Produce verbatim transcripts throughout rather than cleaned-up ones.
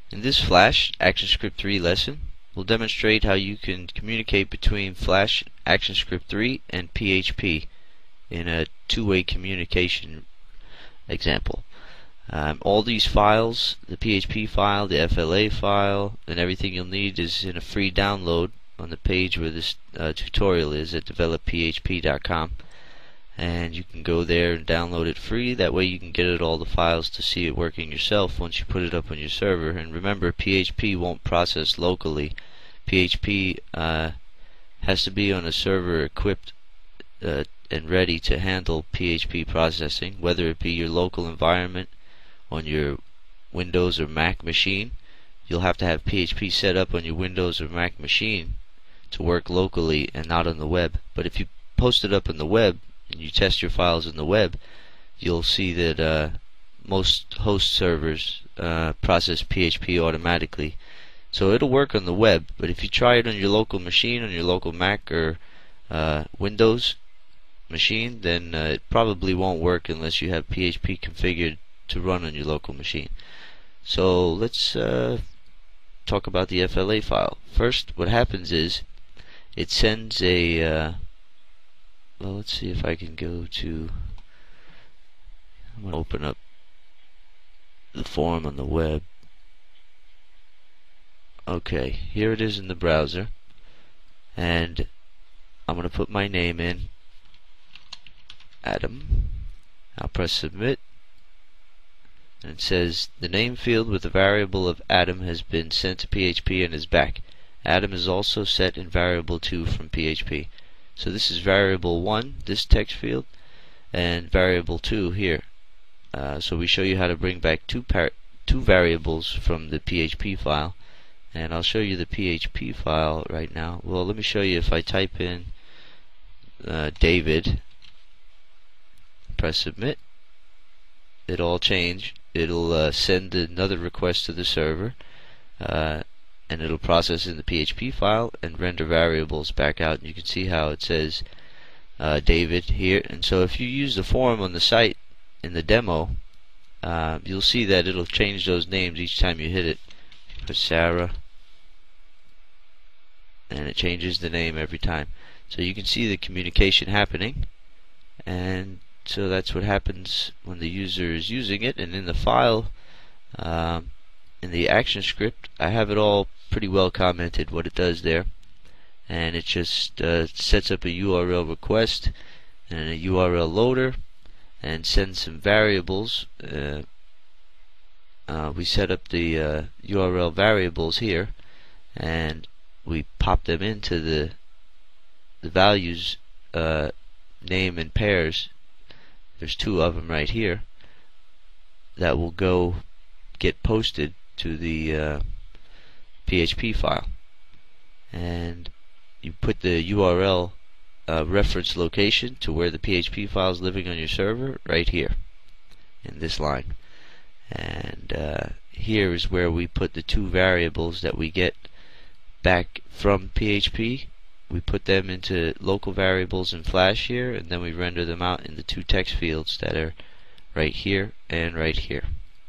In this Flash ActionScript three lesson, we'll demonstrate how you can communicate between Flash ActionScript three and P H P in a two-way communication example. Um, all these files, the P H P file, the F L A file, and everything you'll need is in a free download on the page where this uh, tutorial is at develop P H P dot com. And you can go there and download it free. That way you can get it all the files to see it working yourself once you put it up on your server. And remember, P H P won't process locally. P H P uh, has to be on a server equipped uh, and ready to handle P H P processing, whether it be your local environment on your Windows or Mac machine. You'll have to have P H P set up on your Windows or Mac machine to work locally and not on the web. But if you post it up on the web and you test your files in the web, you'll see that uh, most host servers uh, process P H P automatically. So it'll work on the web, but if you try it on your local machine, on your local Mac or uh, Windows machine, then uh, it probably won't work unless you have P H P configured to run on your local machine. So let's uh, talk about the F L A file. First, what happens is it sends a uh, well, let's see if I can go to, I'm going to open up the form on the web. Okay, here it is in the browser, and I'm going to put my name in, Adam. I'll press submit, and it says the name field with the variable of Adam has been sent to P H P and is back. Adam is also set in variable two from P H P. So this is variable one, this text field, and variable two here. Uh, so we show you how to bring back two par two variables from the P H P file, and I'll show you the P H P file right now. Well, let me show you. If I type in uh, David, press submit, it'll all change. It'll uh, send another request to the server, uh, and it'll process in the P H P file and render variables back out. And you can see how it says uh, David here. And so if you use the form on the site in the demo, uh, you'll see that it'll change those names each time you hit it. For Sarah, and it changes the name every time. So you can see the communication happening, and so that's what happens when the user is using it. And in the file, um, in the action script, I have it all pretty well commented what it does there, and it just uh, sets up a U R L request and a U R L loader and sends some variables. Uh, uh, we set up the uh, U R L variables here, and we pop them into the the values uh, name and pairs. There's two of them right here that will go get posted to the uh, P H P file, and you put the U R L uh, reference location to where the P H P file is living on your server right here in this line, and uh, here is where we put the two variables that we get back from P H P. We put them into local variables in Flash here, and then we render them out in the two text fields that are right here and right here.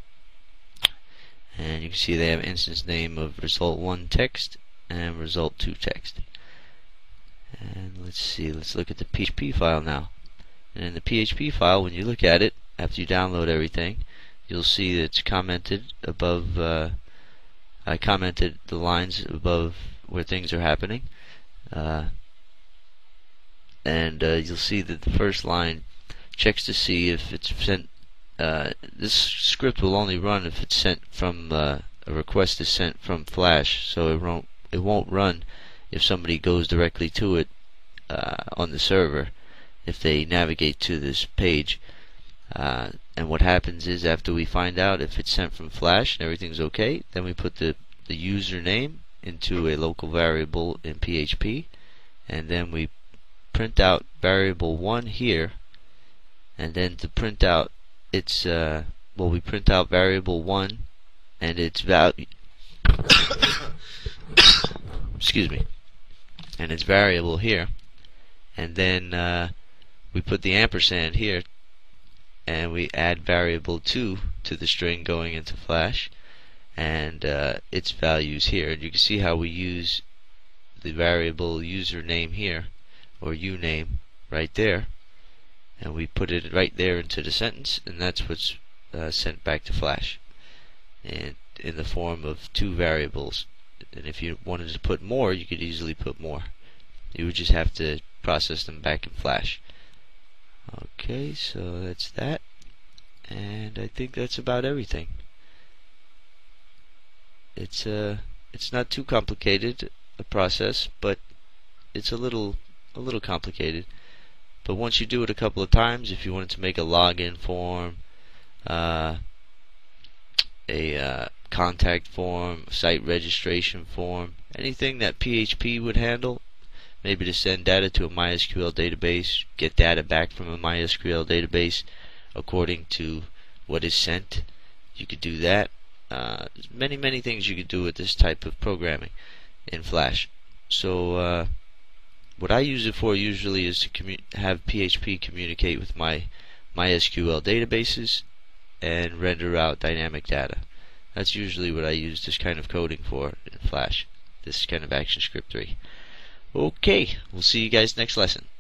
And you can see they have instance name of result one text and result two text. And let's see, let's look at the P H P file now. And in the P H P file, when you look at it after you download everything, you'll see that it's commented above. Uh, I commented the lines above where things are happening, uh, and uh, you'll see that the first line checks to see if it's sent. Uh, this script will only run if it's sent from uh, a request is sent from Flash, so it won't it won't run if somebody goes directly to it uh, on the server if they navigate to this page. Uh, and what happens is, after we find out if it's sent from Flash and everything's okay, then we put the the username into a local variable in P H P, and then we print out variable one here, and then to print out its uh, well, we print out variable one and its value excuse me, and its variable here, and then uh, we put the ampersand here, and we add variable two to the string going into Flash, and and uh, its values here. And you can see how we use the variable username here, or uname, right there, and we put it right there into the sentence, and that's what's uh, sent back to Flash, and in the form of two variables. And if you wanted to put more, you could easily put more. You would just have to process them back in Flash. Okay, so that's that, and I think that's about everything. It's uh, it's not too complicated a process, but it's a little a little complicated. But once you do it a couple of times, if you wanted to make a login form, uh, a uh, contact form, site registration form, anything that P H P would handle, maybe to send data to a MySQL database, get data back from a MySQL database according to what is sent, you could do that. Uh, there's many, many things you could do with this type of programming in Flash. So uh, what I use it for usually is to commu have P H P communicate with my MySQL databases and render out dynamic data. That's usually what I use this kind of coding for in Flash, this kind of ActionScript three. Okay, we'll see you guys next lesson.